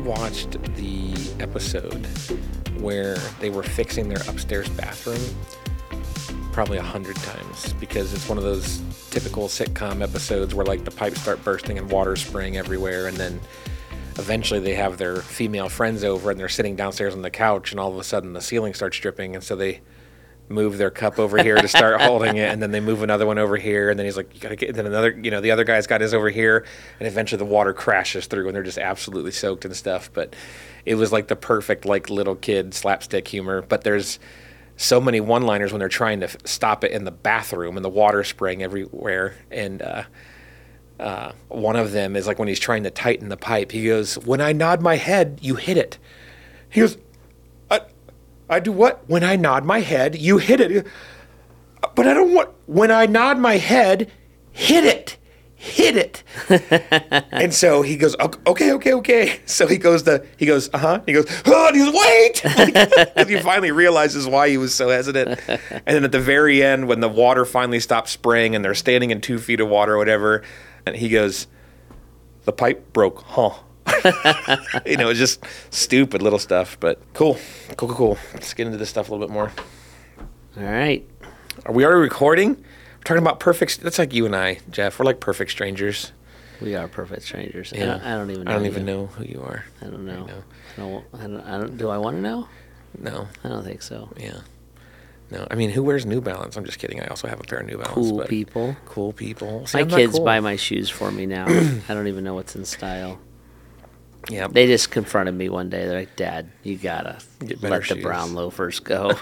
rewatched the episode where they were fixing their upstairs bathroom probably 100 times because it's one of those typical sitcom episodes where like the pipes start bursting and water spraying everywhere, and then eventually they have their female friends over and they're sitting downstairs on the couch, and all of a sudden the ceiling starts dripping, and so they move their cup over here to start holding it, and then they move another one over here, and then he's like, you gotta get, then another, the other guy's got his over here, and eventually the water crashes through and they're just absolutely soaked and stuff. But it was like the perfect like little kid slapstick humor. But there's so many one-liners when they're trying to stop it in the bathroom and the water spraying everywhere. And one of them is like when he's trying to tighten the pipe, he goes, "When I nod my head, you hit it." He goes, I do what? When I nod my head, you hit it. But I don't want, when I nod my head, hit it. Hit it. And so he goes, okay. So he goes, He goes, oh, and he goes, wait. Because he finally realizes why he was so hesitant. And then at the very end, when the water finally stops spraying and they're standing in 2 feet of water or whatever, and he goes, the pipe broke, huh? It's just stupid little stuff, but cool. Let's get into this stuff a little bit more. All right. Are we already recording? We're talking about perfect. That's like you and I, Jeff. We're like perfect strangers. We are perfect strangers. Yeah. I don't even know. I don't even know who you are. I don't know. I don't. Do I want to know? No. I don't think so. Yeah. No. I mean, who wears New Balance? I'm just kidding. I also have a pair of New Balance. Cool people. Cool people. See, my I'm not kids cool. buy my shoes for me now. I don't even know what's in style. Yeah. They just confronted me one day. They're like, "Dad, you gotta let shoes. the brown loafers go."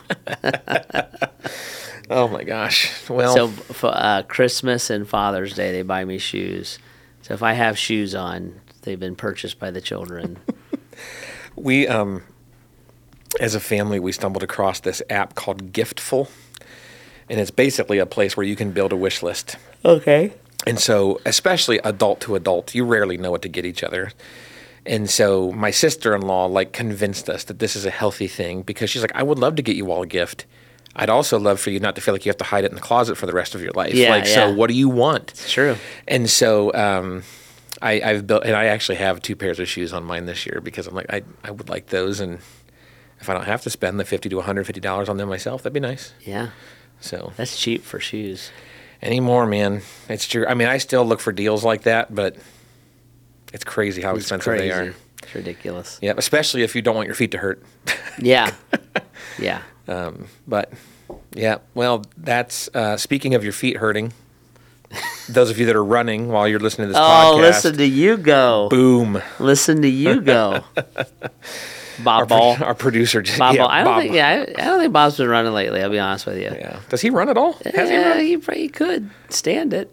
Oh my gosh. Well, so for Christmas and Father's Day, they buy me shoes. So if I have shoes on, they've been purchased by the children. we, as a family, we stumbled across this app called Giftful, and it's basically a place where you can build a wish list. Okay. And so, especially adult to adult, you rarely know what to get each other. And so my sister-in-law convinced us that this is a healthy thing because she's like, I would love to get you all a gift. I'd also love for you not to feel like you have to hide it in the closet for the rest of your life. So what do you want? It's true. And so I've built, and I actually have 2 pairs of shoes on mine this year because I'm like, I would like those. And if I don't have to spend the $50 to $150 on them myself, that'd be nice. Yeah. So that's cheap for shoes. Anymore, man. It's true. I mean, I still look for deals like that, but it's crazy how expensive they are. It's ridiculous. Yeah, especially if you don't want your feet to hurt. Yeah. Yeah. But, yeah, well, that's, speaking of your feet hurting, those of you that are running while you're listening to this podcast. Oh, listen to you go. Boom. Listen to you go. Bob Ball. Our producer. Bob Ball. I don't think Bob's been running lately, I'll be honest with you. Yeah. Does he run at all? Has he run? He could stand it.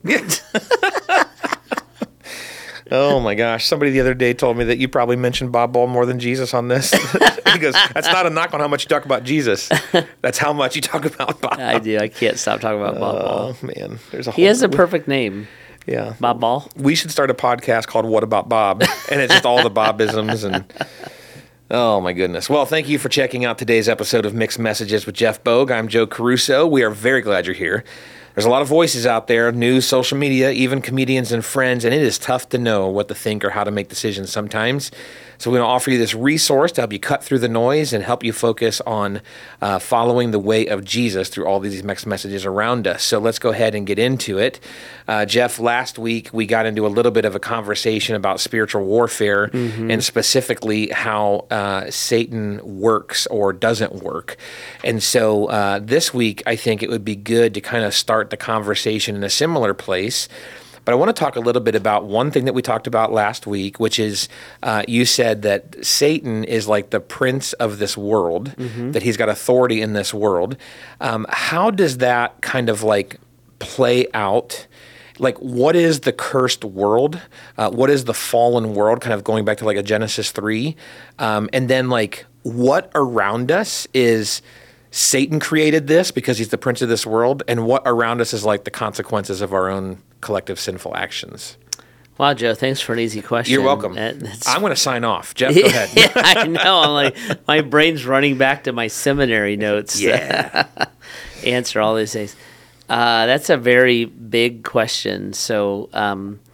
Oh my gosh. Somebody the other day told me that you probably mentioned Bob Ball more than Jesus on this. He goes, that's not a knock on how much you talk about Jesus. That's how much you talk about Bob. I do. I can't stop talking about Bob Ball. Oh, man. He has a perfect name. Yeah. Bob Ball. We should start a podcast called What About Bob? And it's just all the Bobisms and... Oh, my goodness. Well, thank you for checking out today's episode of Mixed Messages with Jeff Bogue. I'm Joe Caruso. We are very glad you're here. There's a lot of voices out there, news, social media, even comedians and friends, and it is tough to know what to think or how to make decisions sometimes. So we're going to offer you this resource to help you cut through the noise and help you focus on following the way of Jesus through all these mixed messages around us. So let's go ahead and get into it. Jeff, last week we got into a little bit of a conversation about spiritual warfare and specifically how Satan works or doesn't work. And so this week I think it would be good to kind of start the conversation in a similar place. But I want to talk a little bit about one thing that we talked about last week, which is you said that Satan is like the prince of this world, that he's got authority in this world. How does that kind of play out? Like, what is the cursed world? What is the fallen world? Kind of going back to a Genesis 3. And then what around us is Satan created this because he's the prince of this world, and what around us is the consequences of our own collective sinful actions. Wow, Joe, thanks for an easy question. You're welcome. I'm going to sign off. Jeff, go ahead. Yeah, I know. I'm my brain's running back to my seminary notes. Yeah. Answer all these things. That's a very big question. So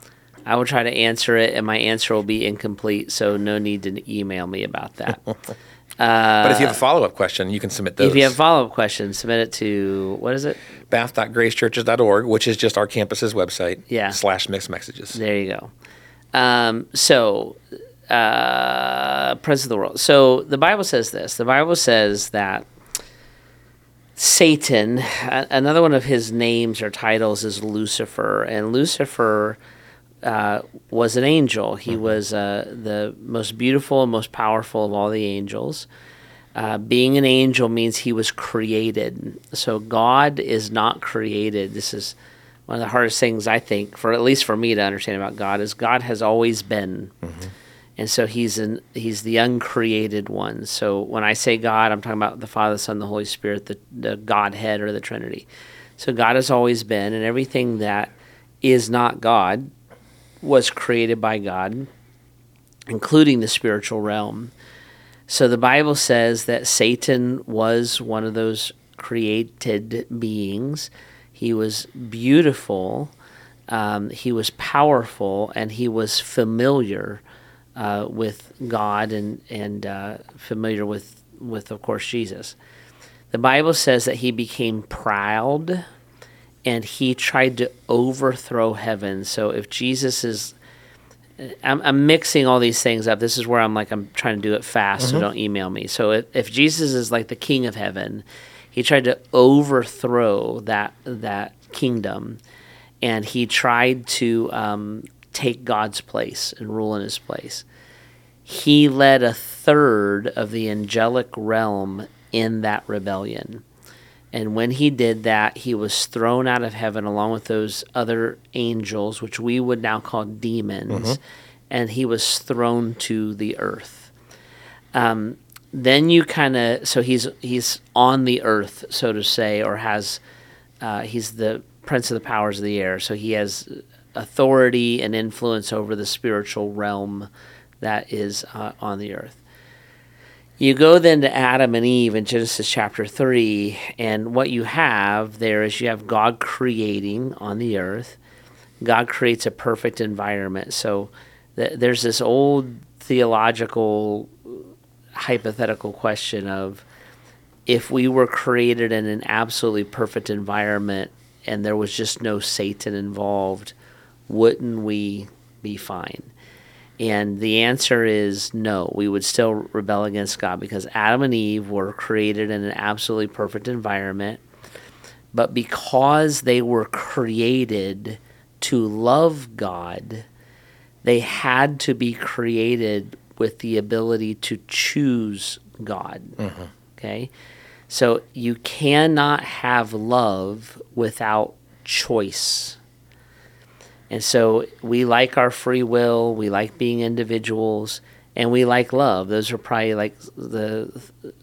I will try to answer it, and my answer will be incomplete, so no need to email me about that. But if you have a follow-up question, you can submit those. If you have follow-up questions, submit it to, what is it? bath.gracechurches.org, which is just our campus's website, Yeah. /mixed messages. There you go. Prince of the world. So the Bible says this. The Bible says that Satan, another one of his names or titles is Lucifer, and Lucifer was an angel. He was the most beautiful and most powerful of all the angels. Being an angel means he was created. So God is not created. This is one of the hardest things, I think, for at least for me to understand about God, is God has always been. Mm-hmm. And so he's the uncreated one. So when I say God, I'm talking about the Father, the Son, the Holy Spirit, the Godhead or the Trinity. So God has always been, and everything that is not God was created by God, including the spiritual realm. So the Bible says that Satan was one of those created beings. He was beautiful, he was powerful, and he was familiar with God and familiar with, of course, Jesus. The Bible says that he became proud and he tried to overthrow heaven. So if Jesus is... I'm mixing all these things up. This is where I'm trying to do it fast, so don't email me. So if Jesus is like the king of heaven, he tried to overthrow that kingdom, and he tried to take God's place and rule in his place. He led a third of the angelic realm in that rebellion. And when he did that, he was thrown out of heaven along with those other angels, which we would now call demons, and he was thrown to the earth. Then you so he's on the earth, so to say, or he's the prince of the powers of the air. So he has authority and influence over the spiritual realm that is on the earth. You go then to Adam and Eve in Genesis chapter 3, and what you have there is you have God creating on the earth. God creates a perfect environment. So there's this old theological hypothetical question of, if we were created in an absolutely perfect environment and there was just no Satan involved, wouldn't we be fine? And the answer is no. We would still rebel against God because Adam and Eve were created in an absolutely perfect environment. But because they were created to love God, they had to be created with the ability to choose God. Mm-hmm. Okay? So you cannot have love without choice. And so we like our free will, we like being individuals, and we like love. Those are probably like the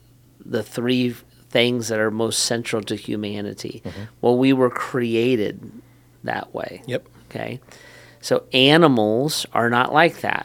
three things that are most central to humanity. Mm-hmm. Well, we were created that way. Yep. Okay? So animals are not like that.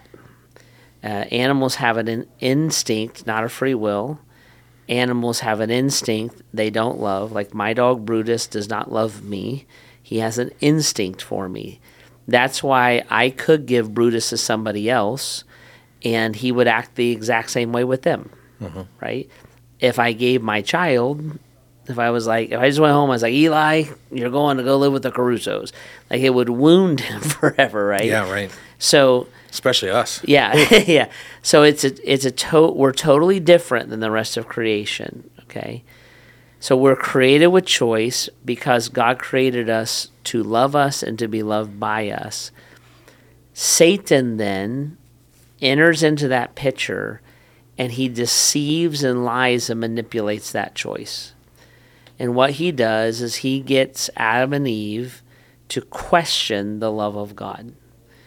Animals have an instinct, not a free will. Animals have an instinct they don't love. Like my dog Brutus does not love me. He has an instinct for me. That's why I could give Brutus to somebody else, and he would act the exact same way with them, right? If I gave my child, if I just went home, I was like, Eli, you're going to go live with the Carusos. Like, it would wound him forever, right? Yeah, right. So... especially us. Yeah, yeah. So we're totally different than the rest of creation, okay? So we're created with choice because God created us to love us and to be loved by us. Satan then enters into that picture, and he deceives and lies and manipulates that choice. And what he does is he gets Adam and Eve to question the love of God.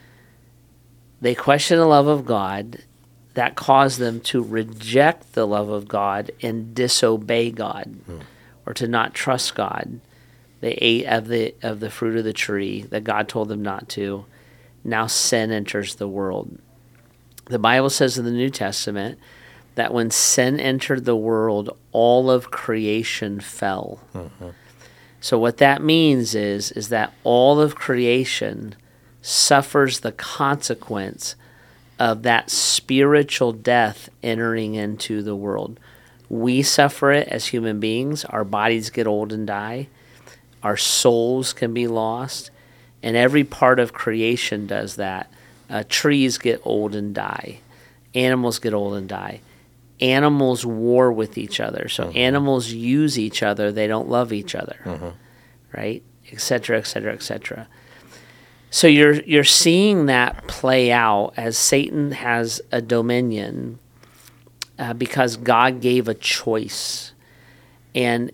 They question the love of God. That caused them to reject the love of God and disobey God, or to not trust God. They ate of the fruit of the tree that God told them not to. Now sin enters the world. The Bible says in the New Testament that when sin entered the world, all of creation fell. Mm-hmm. So what that means is that all of creation suffers the consequence of that spiritual death entering into the world. We suffer it as human beings. Our bodies get old and die. Our souls can be lost. And every part of creation does that. Trees get old and die. Animals get old and die. Animals war with each other. So animals use each other. They don't love each other. Right? Et cetera, et cetera, et cetera. So you're seeing that play out as Satan has a dominion because God gave a choice. And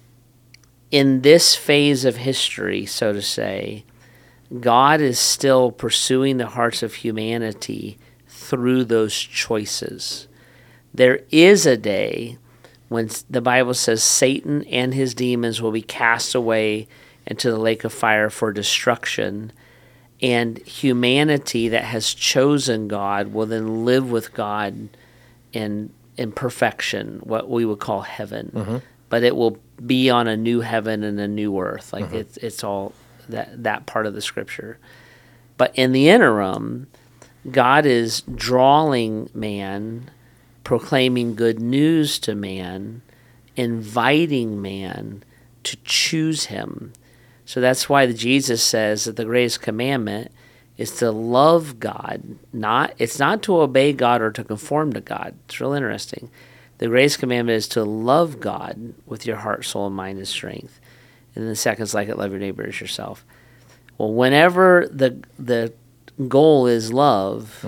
in this phase of history, so to say, God is still pursuing the hearts of humanity through those choices. There is a day when the Bible says Satan and his demons will be cast away into the lake of fire for destruction, and humanity that has chosen God will then live with God in perfection, what we would call heaven. But it will be on a new heaven and a new earth. Like it's all that part of the scripture. But in the interim, God is drawing man, proclaiming good news to man, inviting man to choose him. So that's why Jesus says that the greatest commandment is to love God. It's not to obey God or to conform to God. It's real interesting. The greatest commandment is to love God with your heart, soul, and mind and strength. And then the second is like it, love your neighbor as yourself. Well, whenever the goal is love,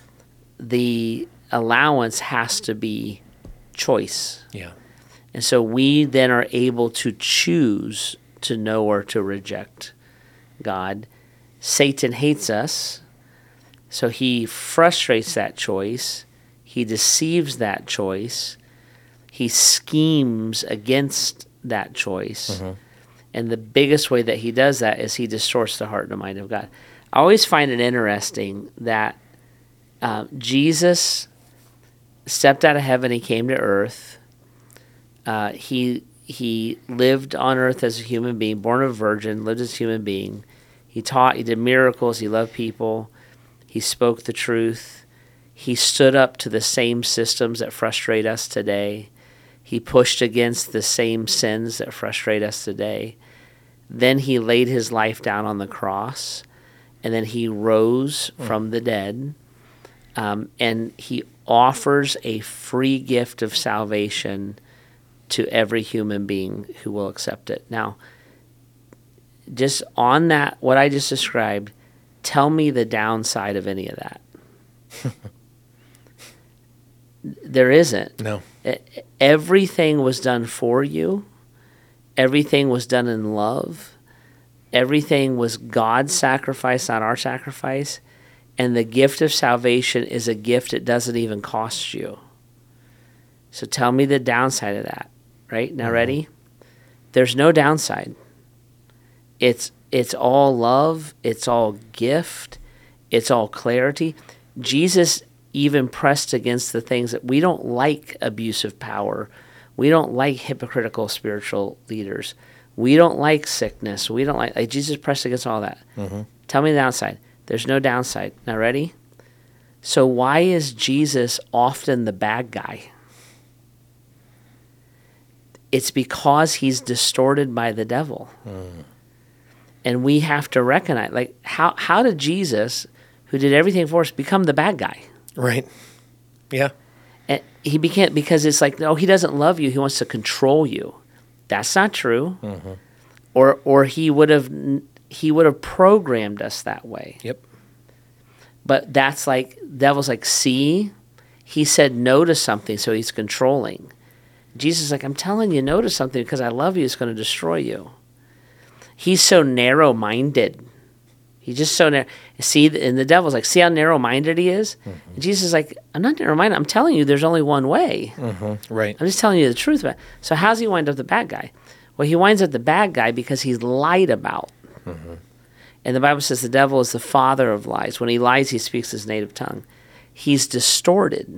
the allowance has to be choice. Yeah. And so we then are able to choose to know or to reject God. Satan hates us, so he frustrates that choice. He deceives that choice. He schemes against that choice. And the biggest way that he does that is he distorts the heart and the mind of God. I always find it interesting that Jesus stepped out of heaven. He came to earth. He lived on earth as a human being, born of a virgin, lived as a human being. He taught, he did miracles, he loved people, he spoke the truth. He stood up to the same systems that frustrate us today. He pushed against the same sins that frustrate us today. Then he laid his life down on the cross, and then he rose from the dead, and he offers a free gift of salvation to every human being who will accept it. Now, just on that, what I just described, tell me the downside of any of that. There isn't. No. Everything was done for you. Everything was done in love. Everything was God's sacrifice, not our sacrifice. And the gift of salvation is a gift it doesn't even cost you. So tell me the downside of that. Right? Now, ready? There's no downside. It's all love. It's all gift. It's all clarity. Jesus even pressed against the things that we don't like: abusive power. We don't like hypocritical spiritual leaders. We don't like sickness. We don't like Jesus pressed against all that. Tell me the downside. There's no downside. Now, ready? So why is Jesus often the bad guy? It's because he's distorted by the devil. And we have to recognize, like, how did Jesus, who did everything for us, become the bad guy? Right. Yeah. And he became, because it's like, no, he doesn't love you. He wants to control you. That's not true. Or he would have programmed us that way. Yep. But that's like, devil's like, see, he said no to something, so he's controlling. Jesus is like, I'm telling you no to something because I love you. It's going to destroy you. He's so narrow-minded. He's just so narrow. See, and the devil's like, see how narrow-minded he is? And Jesus is like, I'm not narrow-minded. I'm telling you there's only one way. Right. I'm just telling you the truth about it. So how's he wind up the bad guy? Well, he winds up the bad guy because he's lied about. And the Bible says the devil is the father of lies. When he lies, he speaks his native tongue. He's distorted.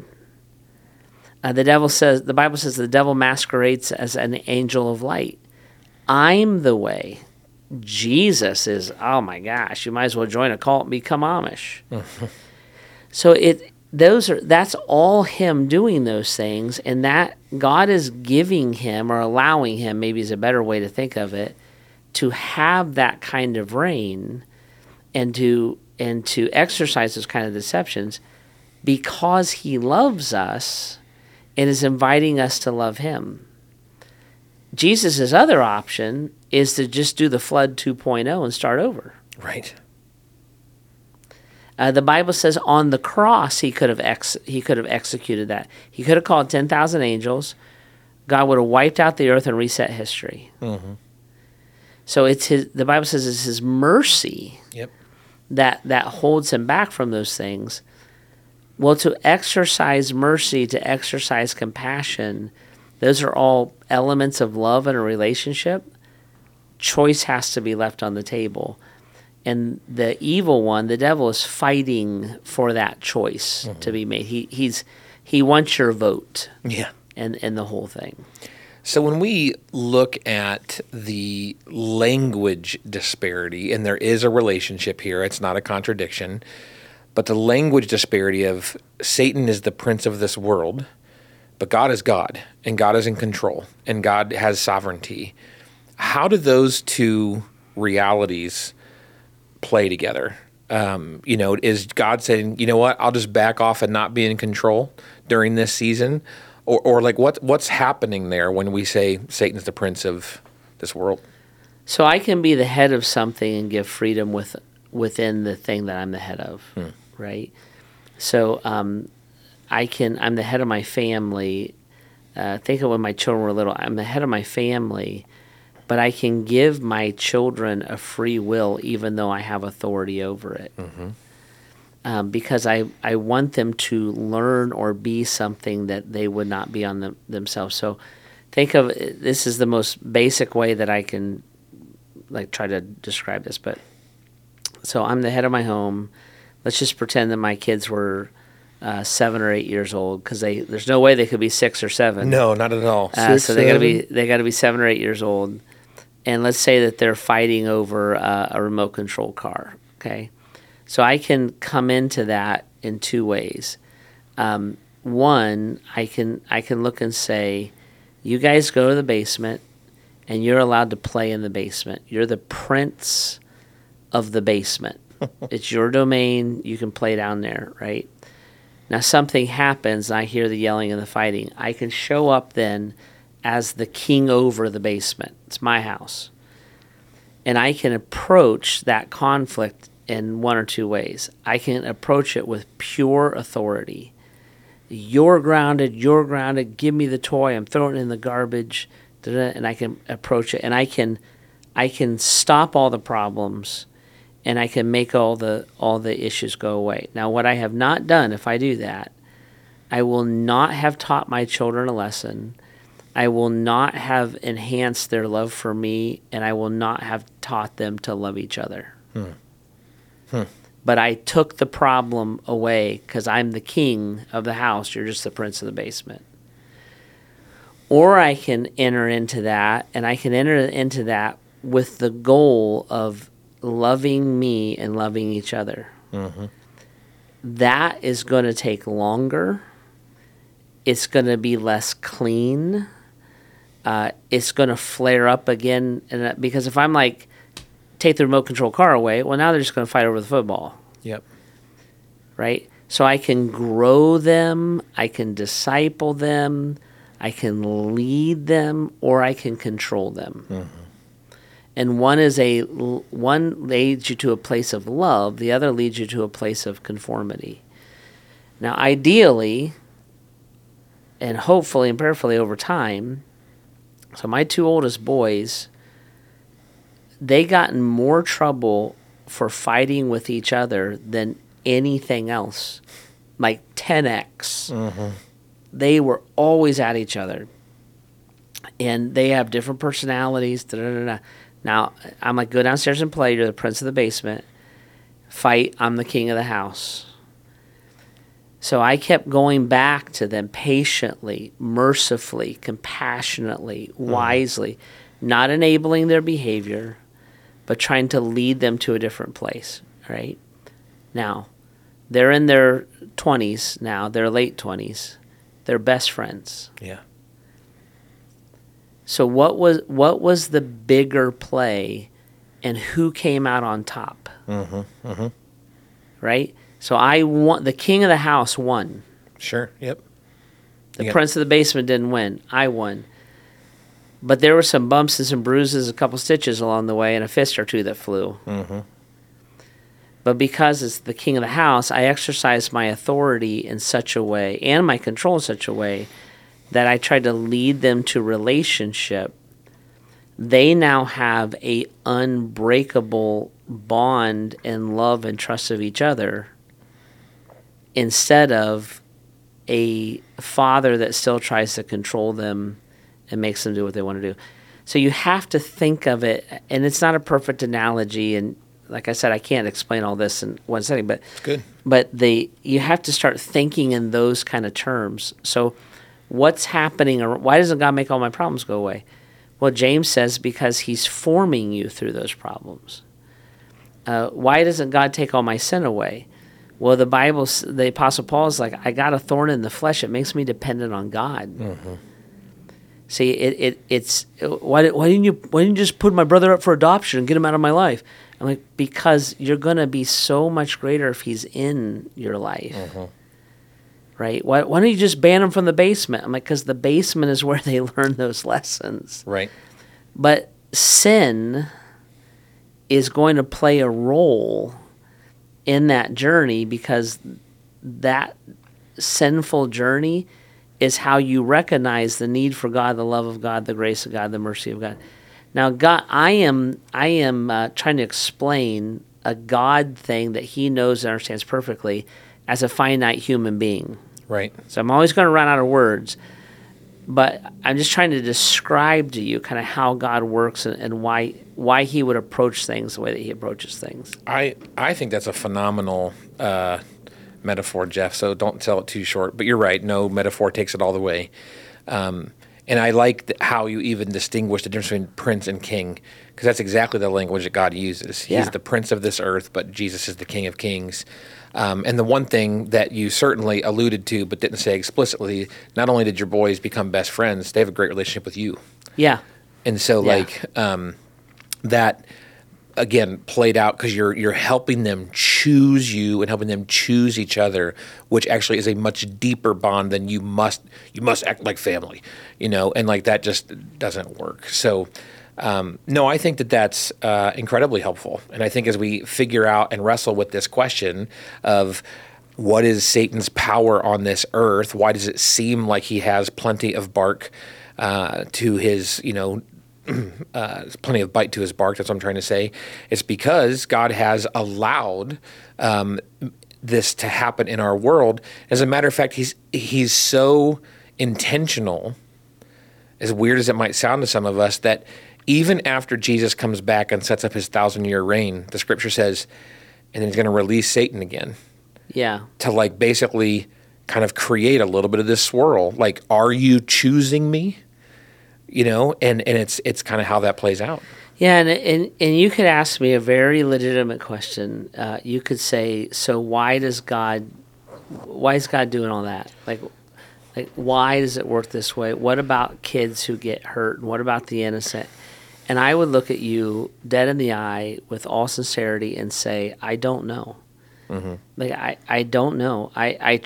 The Bible says the devil masquerades as an angel of light. I'm the way, Jesus is, oh my gosh, you might as well join a cult and become Amish. So that's all him doing those things, and that God is giving him, or allowing him, maybe is a better way to think of it, to have that kind of reign and to exercise those kind of deceptions, because he loves us and is inviting us to love him. Jesus' other option is to just do the flood 2.0 and start over. Right. The Bible says on the cross he could have executed that. He could have called 10,000 angels. God would have wiped out the earth and reset history. Mm-hmm. So the Bible says it's his mercy that holds him back from those things. Well, to exercise mercy, to exercise compassion, those are all elements of love in a relationship. Choice has to be left on the table. And the evil one, the devil, is fighting for that choice to be made. He wants your vote. Yeah. And the whole thing. So when we look at the language disparity, and there is a relationship here, it's not a contradiction, but the language disparity of Satan is the prince of this world, but God is God, and God is in control, and God has sovereignty. How do those two realities play together? Is God saying, you know what, I'll just back off and not be in control during this season? Or like what's happening there when we say Satan's the prince of this world? So I can be the head of something and give freedom within the thing that I'm the head of, right? So I'm the head of my family. Think of when my children were little. I'm the head of my family, but I can give my children a free will even though I have authority over it. Mm-hmm. Because I want them to learn or be something that they would not be on themselves. So think of this is the most basic way that I can try to describe this. But so I'm the head of my home. Let's just pretend that my kids were 7 or 8 years old, because there's no way they could be 6 or 7. No, not at all. So they got to be 7 or 8 years old. And let's say that they're fighting over a remote control car. Okay. So I can come into that in two ways. One, I can look and say, you guys go to the basement, and you're allowed to play in the basement. You're the prince of the basement. It's your domain. You can play down there, right? Now something happens, and I hear the yelling and the fighting. I can show up then as the king over the basement. It's my house. And I can approach that conflict in one or two ways. I can approach it with pure authority. You're grounded, give me the toy, I'm throwing it in the garbage, and I can approach it, and I can stop all the problems, and I can make all the issues go away. Now, what I have not done, if I do that, I will not have taught my children a lesson. I will not have enhanced their love for me, and I will not have taught them to love each other. But I took the problem away because I'm the king of the house. You're just the prince of the basement. Or I can enter into that, and I can enter into that with the goal of loving me and loving each other. Mm-hmm. That is going to take longer. It's going to be less clean. It's going to flare up again. Because if I'm like, take the remote control car away, well, now they're just going to fight over the football. Yep. Right? So I can grow them, I can disciple them, I can lead them, or I can control them. Mm-hmm. And one leads you to a place of love, the other leads you to a place of conformity. Now, ideally, and hopefully and prayerfully over time, so my two oldest boys, they got in more trouble for fighting with each other than anything else, like 10x. Mm-hmm. They were always at each other, and they have different personalities. Now, I'm like, go downstairs and play. You're the prince of the basement. Fight. I'm the king of the house. So I kept going back to them patiently, mercifully, compassionately, wisely, not enabling their behavior, but trying to lead them to a different place, right? Now, they're in their 20s now, their late 20s. They're best friends. Yeah. So what was the bigger play, and who came out on top? Right? So the king of the house won. Sure. Yep. The prince of the basement didn't win. I won. But there were some bumps and some bruises, a couple stitches along the way, and a fist or two that flew. But because it's the king of the house, I exercised my authority in such a way, and my control in such a way, that I tried to lead them to relationship. They now have a unbreakable bond and love and trust of each other, instead of a father that still tries to control them and makes them do what they want to do. So you have to think of it, and it's not a perfect analogy, and like I said, I can't explain all this in one setting, but It's good. But you have to start thinking in those kind of terms. So what's happening, or why doesn't God make all my problems go away? Well, James says because he's forming you through those problems. Why doesn't God take all my sin away? Well, the Apostle Paul is like, I got a thorn in the flesh. It makes me dependent on God. See, it's why didn't you just put my brother up for adoption and get him out of my life? I'm like, because you're going to be so much greater if he's in your life. Right? Why don't you just ban him from the basement? I'm like, because the basement is where they learn those lessons. Right. But sin is going to play a role in that journey, because that sinful journey is how you recognize the need for God, the love of God, the grace of God, the mercy of God. Now, God, I am trying to explain a God thing that he knows and understands perfectly as a finite human being. Right. So I'm always going to run out of words, but I'm just trying to describe to you kind of how God works and why he would approach things the way that he approaches things. I think that's a phenomenal metaphor, Jeff, so don't sell it too short. But you're right. No metaphor takes it all the way. And I like how you even distinguish the difference between prince and king, because that's exactly the language that God uses. He's the prince of this earth, but Jesus is the King of Kings. And the one thing that you certainly alluded to but didn't say explicitly, not only did your boys become best friends, they have a great relationship with you. Yeah. And so, that, again, played out because you're helping them choose you and helping them choose each other, which actually is a much deeper bond than you must act like family, and like that just doesn't work. So, no, I think that's incredibly helpful. And I think as we figure out and wrestle with this question of what is Satan's power on this earth, why does it seem like he has plenty of bark to his, plenty of bite to his bark, that's what I'm trying to say. It's because God has allowed this to happen in our world. As a matter of fact, he's so intentional, as weird as it might sound to some of us, that even after Jesus comes back and sets up his 1,000-year reign, the scripture says, and then he's going to release Satan again. Yeah. To basically kind of create a little bit of this swirl. Like, are you choosing me? And it's kind of how that plays out. Yeah, and you could ask me a very legitimate question. You could say, so why is God doing all that? Like why does it work this way? What about kids who get hurt? What about the innocent? And I would look at you dead in the eye with all sincerity and say, I don't know. I don't know. I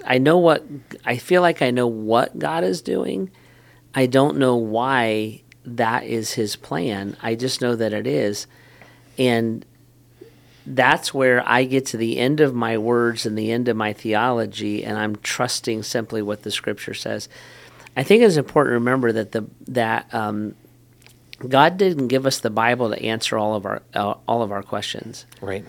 feel like I know what God is doing. I don't know why that is his plan. I just know that it is. And that's where I get to the end of my words and the end of my theology, and I'm trusting simply what the scripture says. I think it's important to remember that God didn't give us the Bible to answer all of our questions. Right.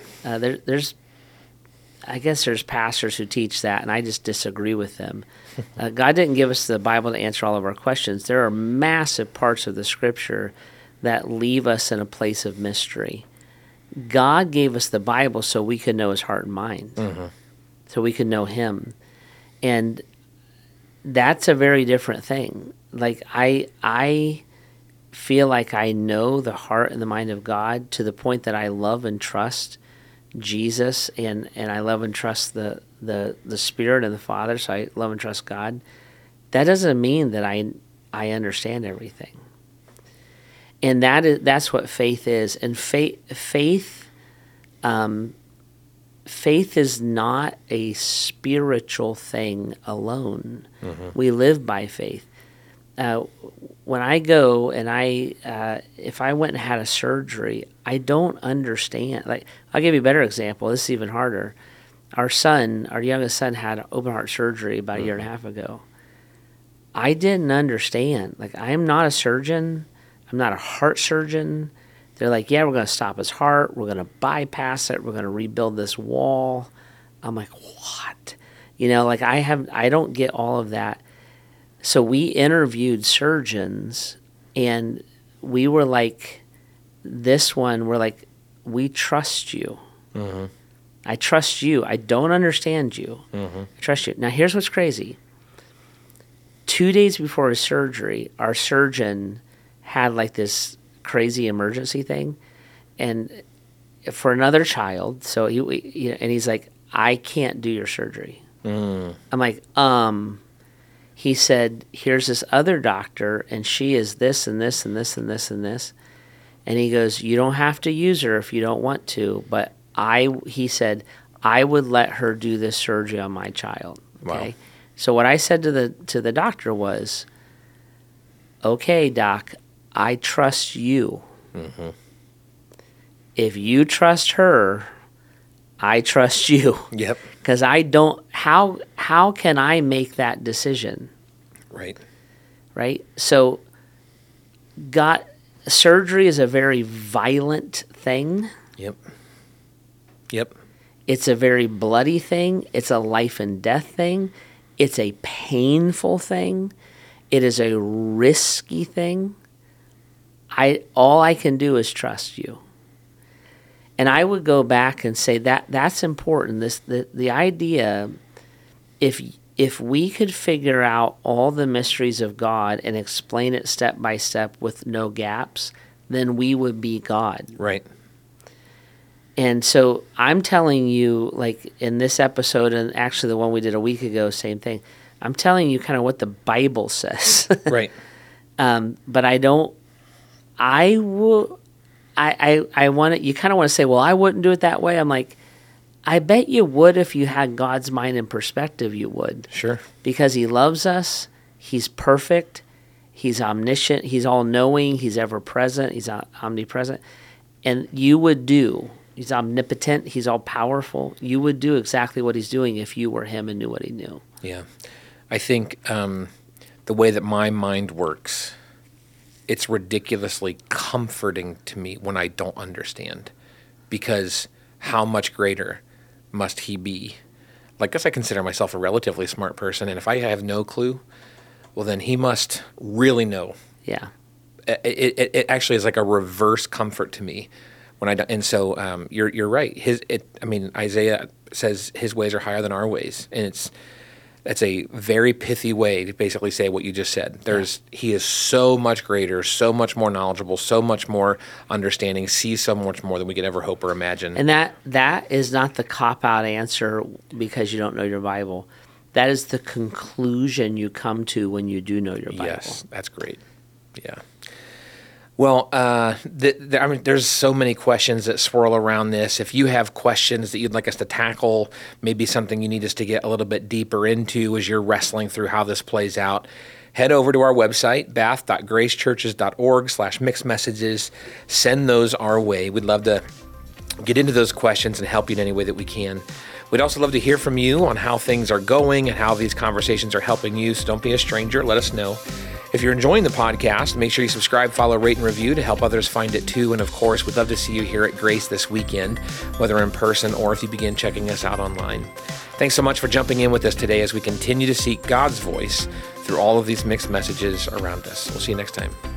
I guess there's pastors who teach that, and I just disagree with them. God didn't give us the Bible to answer all of our questions. There are massive parts of the Scripture that leave us in a place of mystery. God gave us the Bible so we could know his heart and mind, so we could know him. And that's a very different thing. Like, I feel like I know the heart and the mind of God to the point that I love and trust Jesus, and I love and trust the Spirit and the Father, so I love and trust God, that doesn't mean that I understand everything. And that's what faith is. And faith is not a spiritual thing alone. Mm-hmm. We live by faith. When I go and if I went and had a surgery, I don't understand. Like, I'll give you a better example. This is even harder. Our youngest son, had open heart surgery about a year and a half ago. I didn't understand. Like, I am not a surgeon. I'm not a heart surgeon. They're like, yeah, we're going to stop his heart. We're going to bypass it. We're going to rebuild this wall. I'm like, what? Like, I don't get all of that. So we interviewed surgeons, and we were like, we're like, we trust you. Mm-hmm. I trust you. I don't understand you. Mm-hmm. I trust you. Now, here's what's crazy. 2 days before his surgery, our surgeon had like this crazy emergency thing, and for another child. So and he's like, I can't do your surgery. Mm. I'm like, He said, here's this other doctor, and she is this and this and this and this and this. And he goes, you don't have to use her if you don't want to, but he said, I would let her do this surgery on my child. Okay. Wow. So what I said to the doctor was, okay, doc, I trust you. Mm-hmm. If you trust her, I trust you. Yep. Because I don't. How can I make that decision? Right. Right. So, surgery is a very violent thing. Yep. Yep. It's a very bloody thing. It's a life and death thing. It's a painful thing. It is a risky thing. All I can do is trust you. And I would go back and say that's important. The idea, if we could figure out all the mysteries of God and explain it step by step with no gaps, then we would be God. Right. And so I'm telling you, like in this episode, and actually the one we did a week ago, same thing. I'm telling you kind of what the Bible says. Right. But I don't. I want to. You kind of want to say, well, I wouldn't do it that way. I'm like, I bet you would if you had God's mind and perspective. You would. Sure. Because He loves us. He's perfect. He's omniscient. He's all-knowing. He's ever-present. He's omnipresent. And you would do. He's omnipotent. He's all-powerful. You would do exactly what He's doing if you were Him and knew what He knew. Yeah. I think the way that my mind works, it's ridiculously comforting to me when I don't understand, because how much greater must He be? Like, I guess I consider myself a relatively smart person, and if I have no clue, well, then He must really know. Yeah. It actually is like a reverse comfort to me when I don't. And so you're right. Isaiah says His ways are higher than our ways, and that's a very pithy way to basically say what you just said. He is so much greater, so much more knowledgeable, so much more understanding, sees so much more than we could ever hope or imagine. And that is not the cop-out answer because you don't know your Bible. That is the conclusion you come to when you do know your Bible. Yes, that's great. Yeah. Well, there's so many questions that swirl around this. If you have questions that you'd like us to tackle, maybe something you need us to get a little bit deeper into as you're wrestling through how this plays out, head over to our website, bath.gracechurches.org/mixedmessages. Send those our way. We'd love to get into those questions and help you in any way that we can. We'd also love to hear from you on how things are going and how these conversations are helping you, so don't be a stranger. Let us know. If you're enjoying the podcast, make sure you subscribe, follow, rate, and review to help others find it too. And of course, we'd love to see you here at Grace this weekend, whether in person or if you begin checking us out online. Thanks so much for jumping in with us today as we continue to seek God's voice through all of these mixed messages around us. We'll see you next time.